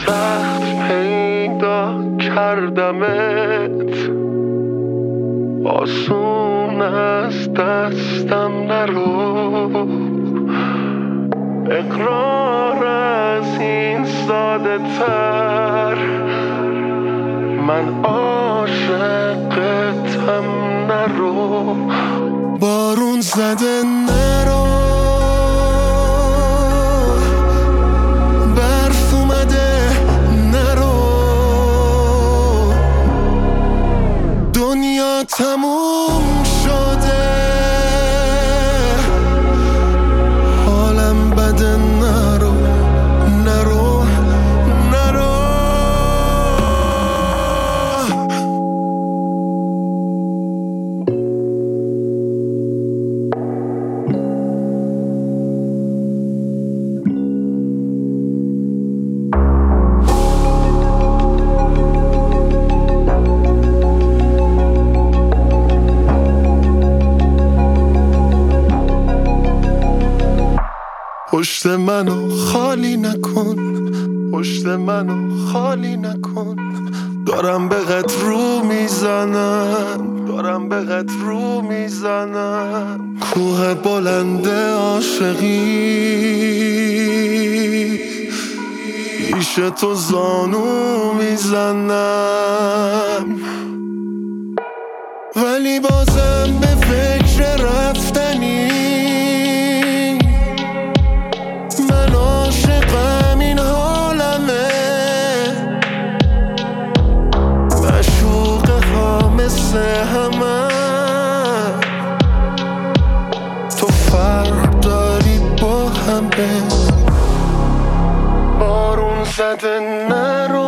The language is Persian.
سخت پیدا کردمت، آسون از دستم نرو. اقرار از این ساده تر، من عاشقتم نرو. بارون زده نرو، برف اومده نرو، دنیا تموم شده، حالم بده نرو نرو نرو. پشت منو خالی نکن، پشت منو خالی نکن، دارم به قد رو میزنم، دارم به قد رو میزنم. کوه بلند عاشقی پیش تو زانو میزنم، ولی بازم به فکر رفتنی. من عاشقم این حالمه، مشوقه ها مثل همه، تو فرق داری با همه. بارون زده نرو،